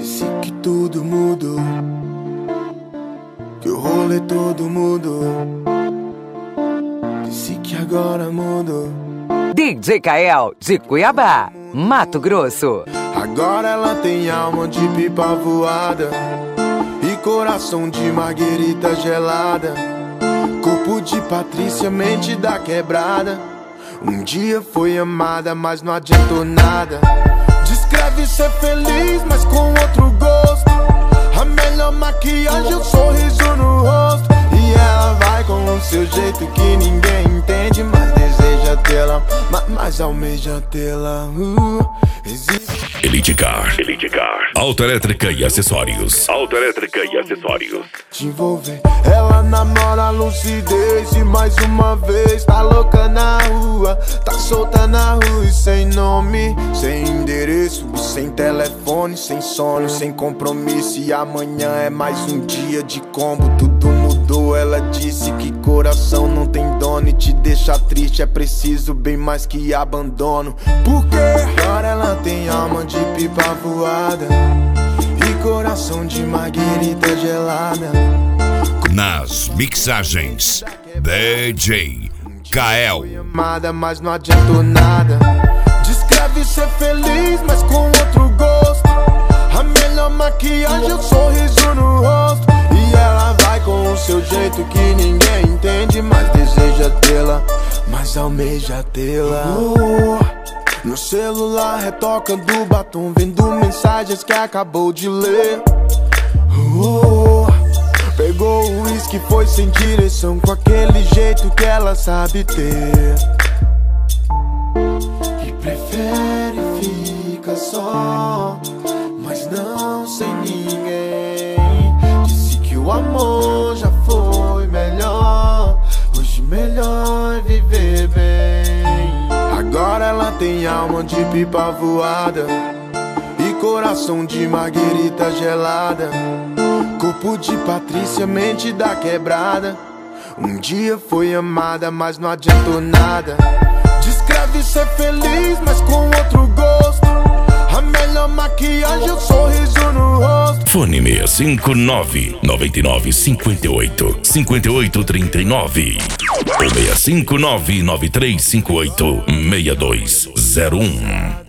Disse que tudo mudou, que o rolê todo mudou. Disse que agora mudou. DJ Kael, de Cuiabá, Mato Grosso. Agora ela tem alma de pipa voada e coração de marguerita gelada. Corpo de Patrícia, mente da quebrada. Um dia foi amada, mas não adiantou nada. Descreve ser feliz, mas com outro gosto. A melhor maquiagem é o sorriso no rosto. E ela vai com o seu jeito que ninguém entende, mas deseja tê-la, mas almeja tê-la. Elite Car. Auto elétrica e acessórios. Te envolver. Ela namora a lucidez e mais uma vez tá louca na rua, tá solta na rua e sem nome, sem endereço, sem telefone, sem sono, sem compromisso. E amanhã é mais um dia de combo, tudo mudou. Ela disse que coração não tem dono e te deixa triste é preciso bem mais que abandono. Porque agora ela tem alma de pipa voada e coração de marguerita gelada. Nas mixagens, DJ Kael. Foi amada, mas não adiantou nada. Descreve ser feliz, mas com outro gosto. A melhor maquiagem é o sorriso no rosto. E ela vai com o seu jeito que ninguém entende, mas deseja tê-la, mas almeja tê-la. No celular retocando batom, vendo mensagens que acabou de ler. Pegou o uísque, foi sem direção, com aquele jeito que ela sabe ter. Que prefere ficar só, mas não sem ninguém. Disse que o amor já foi melhor, hoje melhor é viver bem. Agora ela tem alma de pipa voada e coração de marguerita gelada. Corpo de Patrícia, mente da quebrada. Um dia foi amada, mas não adiantou nada. Descreve ser feliz, mas com outro gosto. A melhor maquiagem é o sorriso no rosto. Fone 659 99 58 58 39 ou 659 9358 6201.